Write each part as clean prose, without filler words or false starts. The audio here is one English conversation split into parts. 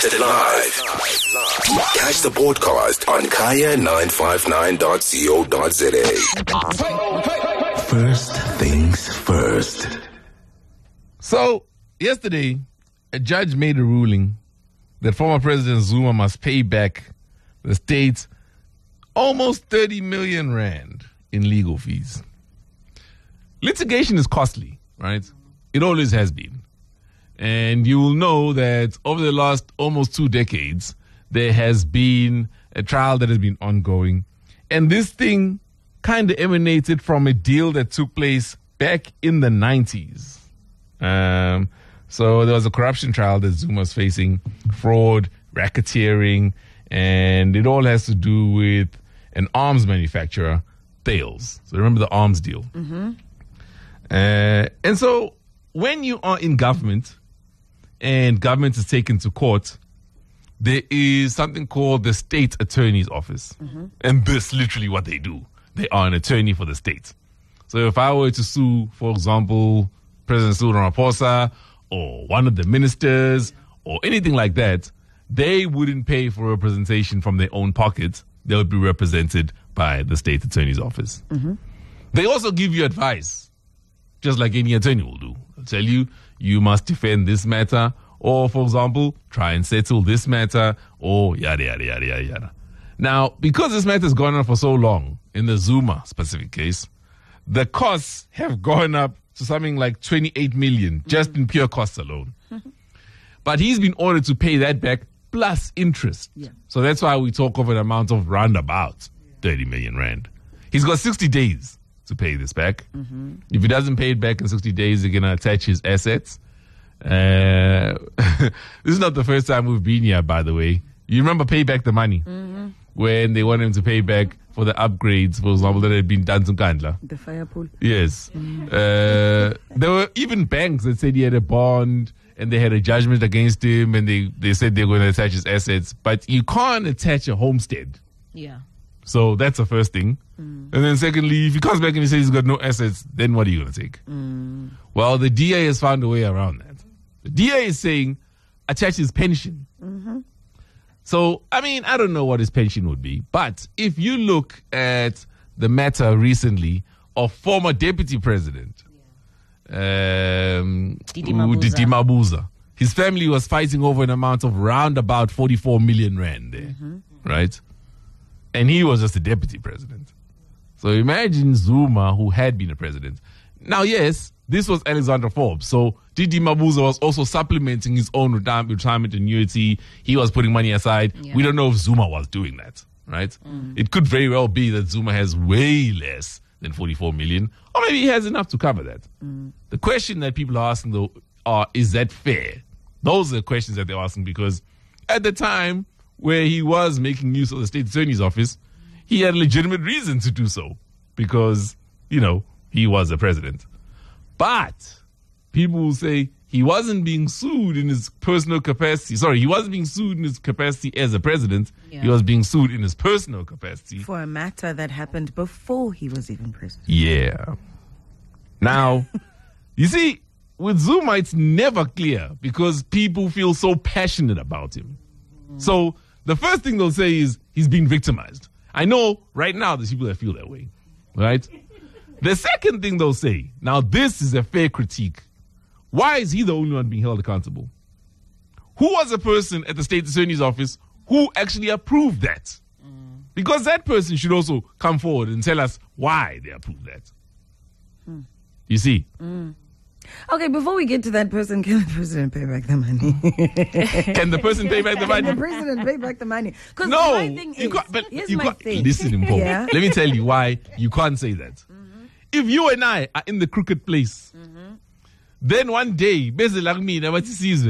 broadcasted live. Catch the podcast on kaya959.co.za. First things first. So, yesterday, a judge made a ruling that former President Zuma must pay back the state almost 30 million rand in legal fees. Litigation is costly, right? It always has been. And you will know that over the last almost 2 decades, there has been a trial that has been ongoing. And this thing kind of emanated from a deal that took place back in the 90s. So there was a corruption trial that Zuma's facing, fraud, racketeering, and it all has to do with an arms manufacturer, Thales. So remember the arms deal. Mm-hmm. And so when you are in government and government is taken to court, there is something called the State Attorney's Office. Mm-hmm. And this is literally what they do. They are an attorney for the state. So if I were to sue, for example, President Cyril Ramaphosa or one of the ministers or anything like that, they wouldn't pay for representation from their own pockets. They would be represented by the State Attorney's Office. Mm-hmm. They also give you advice, just like any attorney will do. They'll tell you, you must defend this matter, or, for example, try and settle this matter, or yada, yada, yada, yada, yada. Now, because this matter has gone on for so long, in the Zuma specific case, the costs have gone up to something like 28 million, just in pure costs alone. But he's been ordered to pay that back plus interest. Yeah. So that's why we talk of an amount of roundabout 30 million rand. He's got 60 days to pay this back. Mm-hmm. If he doesn't pay it back in 60 days, they're going to attach his assets. This is not the first time we've been here, by the way. You remember Pay Back the Money? Mm-hmm. When they wanted him to pay back for the upgrades, for example, that had been done to Kandla. The fire pool. Yes. Mm-hmm. There were even banks that said he had a bond and they had a judgment against him and they said they're going to attach his assets. But you can't attach a homestead. Yeah. So that's the first thing. Mm. And then secondly, if he comes back and he says he's got no assets, then what are you going to take? Mm. Well, the DA has found a way around that. The DA is saying attach his pension. Mm-hmm. So, I mean, I don't know what his pension would be. But if you look at the matter recently of former deputy president, Didi Mabuza, his family was fighting over an amount of round about 44 million rand there, right? And he was just a deputy president. So imagine Zuma, who had been a president. Now, yes, this was Alexander Forbes. So Didi Mabuza was also supplementing his own retirement annuity. He was putting money aside. Yeah. We don't know if Zuma was doing that, right? Mm. It could very well be that Zuma has way less than 44 million, or maybe he has enough to cover that. Mm. The question that people are asking, though, is that fair? Those are the questions that they're asking because at the time where he was making use of the State Attorney's Office, he had a legitimate reason to do so because, he was a president. But people will say he wasn't being sued in his personal capacity. Sorry, he wasn't being sued in his capacity as a president. Yeah. He was being sued in his personal capacity. For a matter that happened before he was even president. Yeah. Now, you see, with Zuma, it's never clear because people feel so passionate about him. Mm. So the first thing they'll say is he's being victimized. I know right now there's people that feel that way, right? The second thing they'll say, now this is a fair critique. Why is he the only one being held accountable? Who was the person at the State Attorney's Office who actually approved that? Mm. Because that person should also come forward and tell us why they approved that. Mm. You see? Mm. Okay, before we get to that person, can the president pay back the money? Can the person pay back the money? Can the president pay back the money? No, my thing is, listen, Mpo. Yeah? Let me tell you why you can't say that. Mm-hmm. If you and I are in the crooked place, then one day, basically like me, in the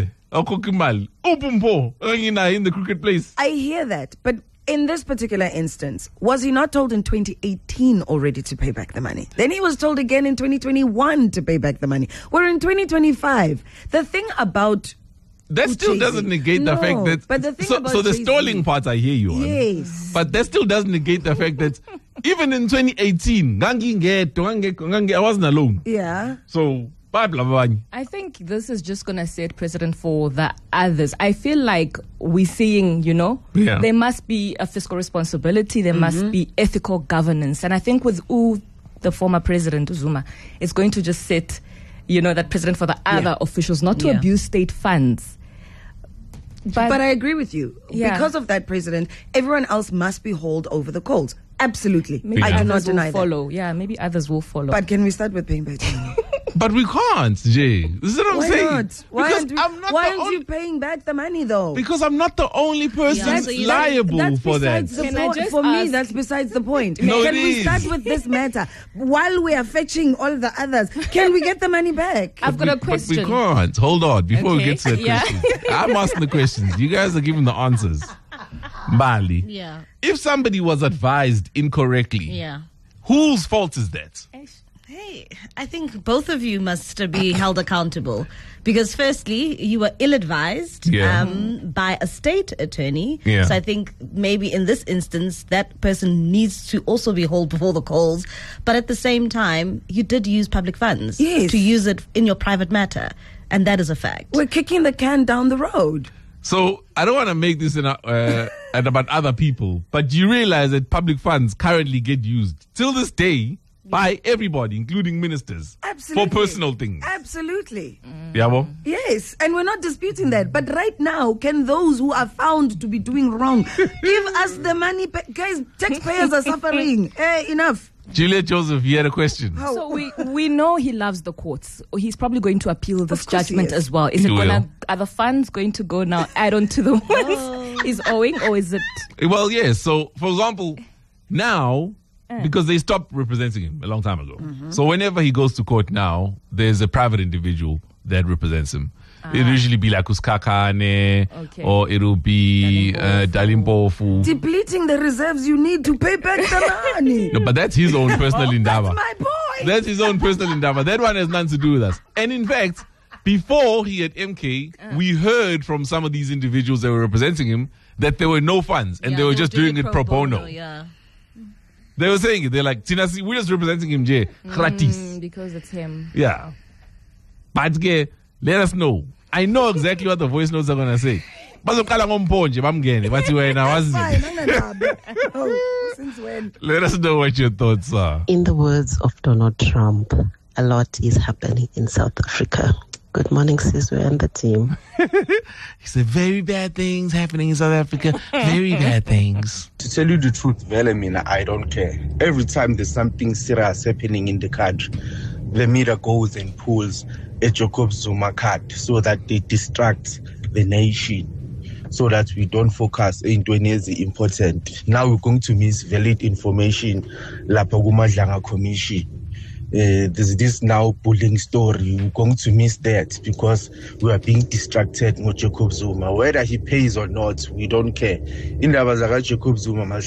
crooked place. I hear that, but in this particular instance, was he not told in 2018 already to pay back the money? Then he was told again in 2021 to pay back the money. We're in 2025. The thing about that still doesn't negate the fact that. But the thing about so the stalling part, I hear you on. Yes. But that still doesn't negate the fact that even in 2018, I wasn't alone. Yeah. So Bye, blah, blah, blah. I think this is just going to set precedent for the others. I feel like we're seeing, there must be a fiscal responsibility, there must be ethical governance. And I think with the former president, Zuma, it's going to just set, that precedent for the other officials not to abuse state funds. But I agree with you. Yeah. Because of that president, everyone else must be hauled over the coals. Absolutely. Maybe I do not others will deny follow. that. Yeah, maybe others will follow. But can we start with paying back the money? But we can't, Jay. This is what I'm Why saying. not? Why aren't you paying back the money though? Because I'm not the only person liable for that. For me, that's besides the point. No, can it we is. start with this matter? While we are fetching all the others, can we get the money back? I've got a But question. we can't. Hold on. Before we Okay. get to the Yeah. questions. I'm asking the questions. You guys are giving the answers. Bali. Yeah. If somebody was advised incorrectly, Yeah. whose fault is that? Hey, I think both of you must be held accountable because, firstly, you were ill-advised by a state attorney. Yeah. So I think maybe in this instance, that person needs to also be hauled before the coals. But at the same time, you did use public funds Yes. to use it in your private matter, and that is a fact. We're kicking the can down the road. So I don't want to make this about other people, but you realize that public funds currently get used till this day by everybody, including ministers, Absolutely. for personal things. Absolutely. Yabo? Yes, and we're not disputing that. But right now, can those who are found to be doing wrong give us the money? Guys, taxpayers are suffering. Enough. Juliet Joseph, you had a question. So we know he loves the courts. He's probably going to appeal this Of course he judgment is. as well. Is He it will. are the funds going to go now add on to the ones he's owing, or is it? Well, yes. So, for example, now, because they stopped representing him a long time ago. So whenever he goes to court now, there's a private individual that represents him. It'll usually be like Uskakane, Okay. or it'll be Dalimpofu. Depleting the reserves you need to pay back the money. No, but that's his own personal endeavor. That's my point. That's his own personal endeavor. That one has nothing to do with us. And in fact, before he had MK, we heard from some of these individuals that were representing him that there were no funds and they were just doing it pro bono. Yeah. They were saying it. They're like, Tinasi, we're just representing him, Jay. Gratis. Because it's him. Yeah. But let us know. I know exactly what the voice notes are going to say. Bazoqala ngomphonje bamngene bathi wena wazi. Fine, angangabi. Oh, since when? Let us know what your thoughts are. In the words of Donald Trump, a lot is happening in South Africa. Good morning, Sizwe and the team. He said, very bad things happening in South Africa. Very bad things. To tell you the truth, Velemina, I don't care. Every time there's something serious happening in the country, the media goes and pulls a Jacob Zuma card so that they distract the nation, so that we don't focus into anything important. Now we're going to miss valid information. Lapha kuMadlanga Commission. There's this now bullying story. We're going to miss that because we are being distracted with Jacob Zuma. Whether he pays or not, we don't care. In the Jacob Zuma,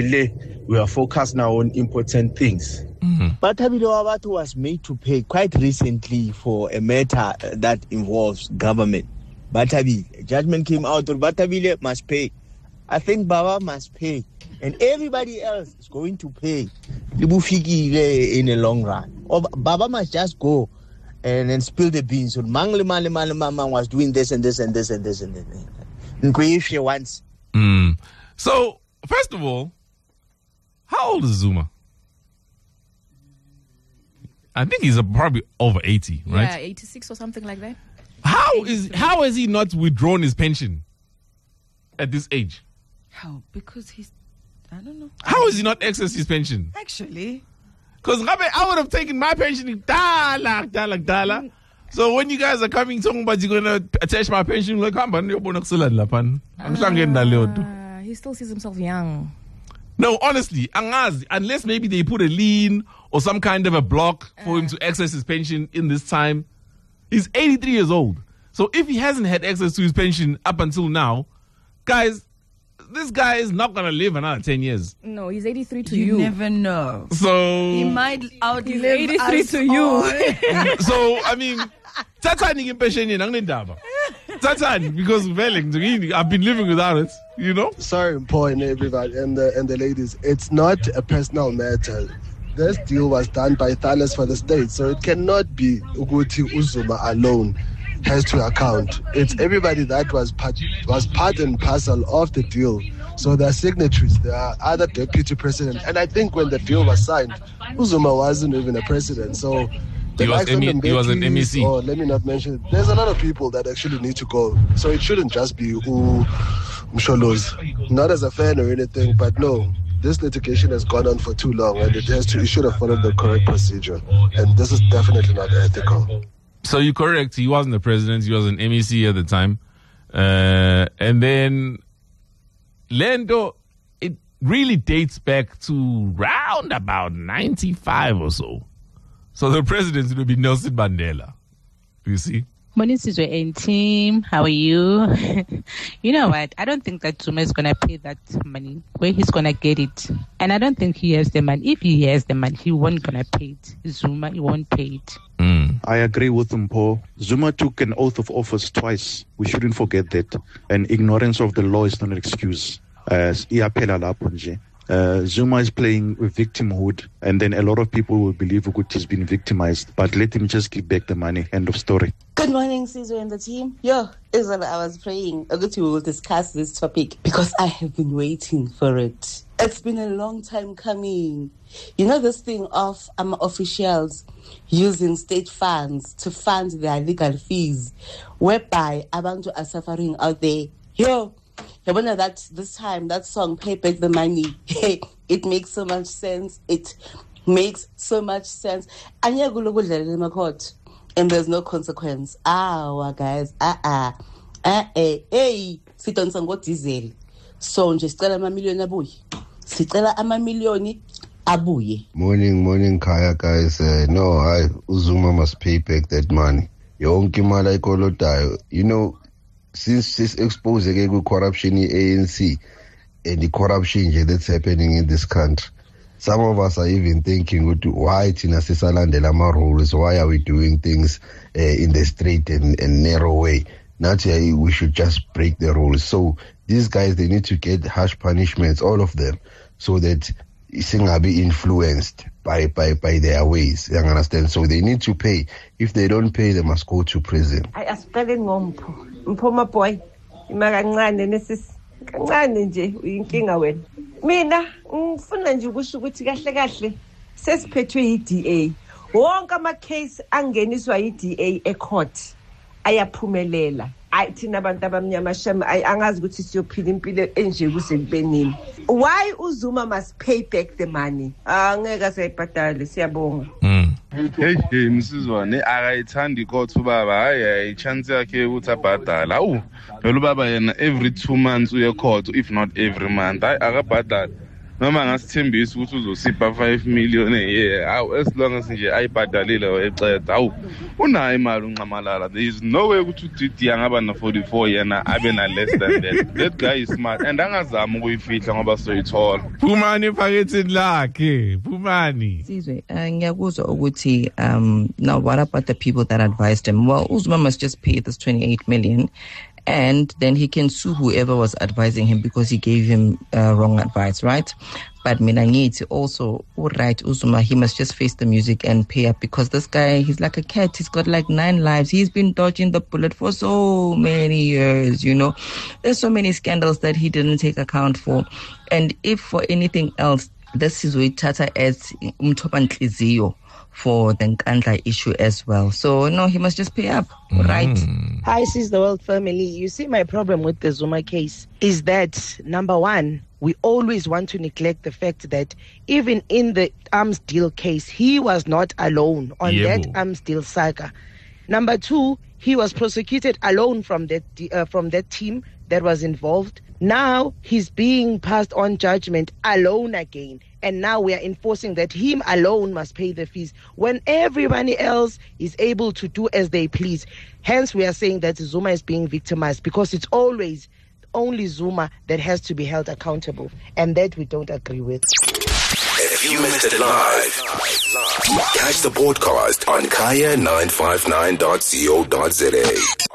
we are focused now on important things. Batabile Wabatu was made to pay quite recently for a matter that involves government. Batabi, judgment came out or Batabile must pay. I think Baba must pay. And everybody else is going to pay. Libufiki in the long run. Or Baba must just go and then spill the beans. So Mangle Mama was doing this and this and this and this and this. If she wants. So, first of all, how old is Zuma? I think he's probably over 80, right? Yeah, 86 or something like that. How has he not withdrawn his pension at this age? How? Because he's, I don't know. How has he not accessed his pension? Actually, Because I would have taken my pension dala. So when you guys are coming talking about you're going to attach my pension, like, He still sees himself young. no, honestly, angazi, unless maybe they put a lien or some kind of a block for him to access his pension in this time. He's 83 years old. So if he hasn't had access to his pension up until now, guys, this guy is not going to live another 10 years. No, he's 83 to you you. never know. So, He might outlive 83 us to you. all. so I mean, Tatani impatient Tatani, because I've been living without it, you know? Sorry, Paul and everybody and the ladies. It's not a personal matter. this deal was done by Thales for the state, so it cannot be Uguti Uzuma alone has to account. It's everybody that was part and parcel of the deal. So there are signatories, there are other deputy presidents, and I think when the deal was signed, Uzuma wasn't even a president. So he was an MEC. Or let me not mention it. There's a lot of people that actually need to go. So it shouldn't just be Msholos. Not as a fan or anything, but no. This litigation has gone on for too long, and it should have followed the correct procedure. And this is definitely not ethical. So you're correct. He wasn't the president. He was an MEC at the time. And then Lendo, it really dates back to round about 95 or so. So the president will be Nelson Mandela. You see? Morning, Sizwe and team. How are you? You know what? I don't think that Zuma is going to pay that money. Where he's going to get it. And I don't think he has the money. If he has the money, he won't going to pay it. Zuma, he won't pay it. I agree with Mpho. Zuma took an oath of office twice. We shouldn't forget that. And ignorance of the law is not an excuse. Zuma is playing with victimhood, and then a lot of people will believe he's been victimized. But let him just give back the money. End of story. Good morning, Sizwe and the team. Israel, I was praying that we will discuss this topic because I have been waiting for it. It's been a long time coming. You know this thing of officials using state funds to fund their legal fees, whereby abantu are suffering out there. I wonder that this time, that song, Pay Back the Money, it makes so much sense. It makes so much sense. And there's no consequence. Guys. Sit on some what diesel. So, just tell them $1 million Sitela $1 million Morning, Kaya guys. No, Uzuma must pay back that money. You know, since this expose again corruption in ANC and the corruption that's happening in this country, some of us are even thinking, why why are we doing things in the straight and narrow way? Naturally, we should just break the rules. So these guys, they need to get harsh punishments, all of them, so that they be influenced by their ways. You understand? So they need to pay. If they don't pay, they must go to prison. Mpho boy imakancane kancane nje uyinkinga wena mina ngifuna nje ukusho ukuthi kahle sesiphethwe yiDA wonke ama case angeniswa yiDA ecourt ayaphumelela thina abantu abamnyama shame angazi ukuthi siyophila impilo enje kusebenini. Why Uzuma must pay back the money? Angeke asayibhadale, siyabonga. Hey Msizwane akayithandi court ubaba hayi chance yakhe ukuthi abhadala. Phela ubaba yena every 2 months uye court if not every month. Akabhadala. Noma ngasithembisa ukuthi uzosipha 5 million a year. As long as nje ayibhadalile wayeceda. Unayo imali unqamalala. There is no way ukuthi uDidi angaba na 44 yena abe na less than that. That guy is smart and angazama ukuyifihla ngoba soyithola. Phumani ephaketheni lakhe. Phumani. Sizwe ngiyakuzwa ukuthi now what about the people that advised him? Well, Uzuma must just pay this 28 million. And then he can sue whoever was advising him because he gave him wrong advice, right? But Minangiti also, right, Uzuma, he must just face the music and pay up because this guy, he's like a cat. He's got like 9 lives. He's been dodging the bullet for so many years, you know. There's so many scandals that he didn't take account for. And if for anything else, this is what Tata as Umtopantlizio for the Nkandla issue as well. So, no, he must just pay up, right? Hi, Sis the World family. You see, my problem with the Zuma case is that, number one, we always want to neglect the fact that even in the arms deal case, he was not alone on that arms deal saga. Number two, he was prosecuted alone from that team that was involved. Now he's being passed on judgment alone again. And now we are enforcing that him alone must pay the fees when everybody else is able to do as they please. Hence, we are saying that Zuma is being victimized because it's always only Zuma that has to be held accountable. And that we don't agree with. If you missed it live, catch the podcast on kaya959.co.za.